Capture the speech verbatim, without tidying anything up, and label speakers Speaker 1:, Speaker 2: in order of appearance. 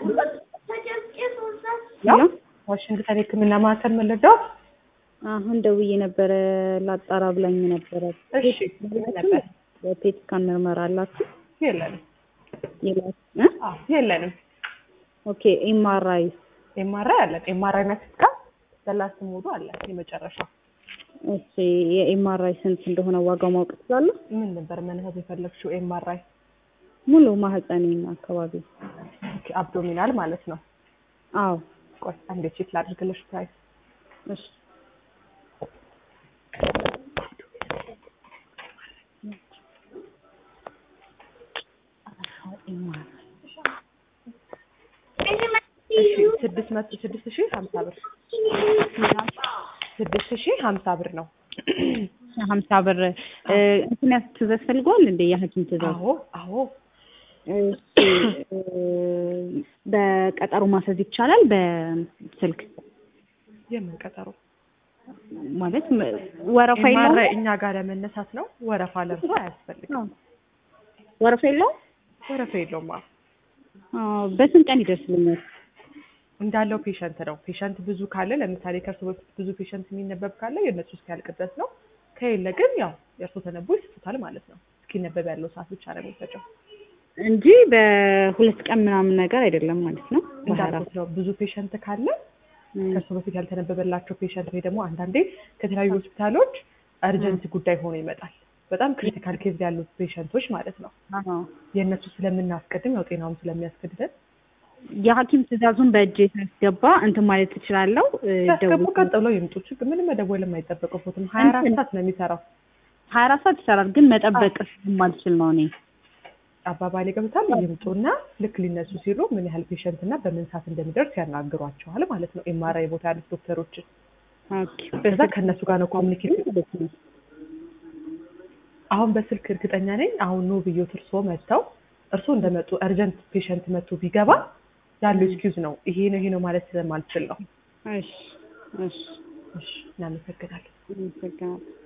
Speaker 1: ያው
Speaker 2: ዋሽንግተን ሕክምና ማዕከል መለዳው
Speaker 1: አሁን ደውዬ ነበር ላጣራ ብላኝ ነበር።
Speaker 2: እሺ ነበር
Speaker 1: የፔት ስካን ምርመራ አላችሁ?
Speaker 2: የለንም
Speaker 1: የላችሁ?
Speaker 2: አዎ የለንም።
Speaker 1: ኦኬ ኤምአርአይ
Speaker 2: ኤምአርአይ አለ። ኤምአርአይ እና ሲቲ ስካን በላስ ሞዱ አለ የመጨረሻው።
Speaker 1: እሺ የኤምአርአይ ስንት እንደሆነ ዋጋው ማወቅ ትችላለህ?
Speaker 2: ምን ነበር መነሳት የፈለግሽው? ኤምአርአይ
Speaker 1: ሙሉ ማህፀኔና አካባቢ።
Speaker 2: ኦኬ አብዶሚናል ማለት ነው።
Speaker 1: አዎ
Speaker 2: ቆይ አንዴ ቼክ ላድርግልሽ ፕራይስ።
Speaker 1: እሺ
Speaker 2: ስድስት መቶ ስድስት ሺህ ሀምሳ ብር ስድስት ሺህ ሀምሳ ብር ነው።
Speaker 1: ሀምሳ ብር እንትን ትእዛዝ ፈልጓል እንዴ? የሐኪም ትእዛዝ?
Speaker 2: አዎ አዎ።
Speaker 1: እሺ በቀጠሮ ማስያዝ ይቻላል? በስልክ
Speaker 2: የምን ቀጠሮ
Speaker 1: ማለት ወረፋ የለውም?
Speaker 2: እኛ ጋር ለመነሳት ነው። ወረፋ ለርሶ አያስፈልግም።
Speaker 1: ወረፋ የለውም?
Speaker 2: ወረፋ የለውም።
Speaker 1: አዎ በስንት ቀን ይደርስልኛል?
Speaker 2: እንዳለው ፔሸንት ነው። ፔሸንት ብዙ ካለ ለምሳሌ ከርሶ በፊት ብዙ ፔሸንት የሚነበብ ካለ የነሱ እስኪያልቅ ድረስ ነው። ከሌለ ግን ያው የእርሶ ተነቦ ይስጡታል ማለት ነው። እስኪነበብ ያለው ሰዓት ብቻ ነው የሚፈጀው
Speaker 1: እንጂ በሁለት ቀን ምናምን ነገር አይደለም ማለት ነው።
Speaker 2: እንዳልኩት ነው። ብዙ ፔሸንት ካለ ከርሶ በፊት ያልተነበበላቸው ፔሸንት ወይ ደግሞ አንዳንዴ ከተለያዩ ሆስፒታሎች አርጀንት ጉዳይ ሆኖ ይመጣል። በጣም ክሪቲካል ኬዝ ያሉት ፔሸንቶች ማለት ነው።
Speaker 1: አዎ
Speaker 2: የነሱ ስለምናስቀድም ያው ጤናውም ስለሚያስቀድደን
Speaker 1: የሐኪም ትእዛዙን በእጅ ያስገባ እንትን ማለት ትችላለህ።
Speaker 2: ደውል ቀጥሎ ይምጡ። ችግር ምንም መደወል የማይጠበቅበትም ሀያ አራት ሰዓት ነው የሚሰራው።
Speaker 1: ሀያ አራት ሰዓት ይሰራል ግን መጠበቅ ስለማልችል ነው እኔ።
Speaker 2: አባባሌ ገብቷል። ይምጡና ልክ ሊነሱ ሲሉ ምን ያህል ፔሸንት እና በምን ሰዓት እንደሚደርስ ያናግሯቸዋል ማለት ነው። ኤምአርአይ ቦታ ያሉት ዶክተሮች
Speaker 1: ኦኬ
Speaker 2: በዛ ከነሱ ጋር ነው ኮሙኒኬት። አሁን በስልክ እርግጠኛ ነኝ አሁን ነው ብዮት እርሶ መጥተው እርሶ እንደመጡ አርጀንት ፔሸንት መጥቶ ቢገባ ያለው ኤክስኪውዝ ነው ይሄ ነው ይሄ ነው ማለት ስለማልችል ነው።
Speaker 1: እሺ እሺ
Speaker 2: እሺ እናመሰግናለን።
Speaker 1: እናመሰግናለን።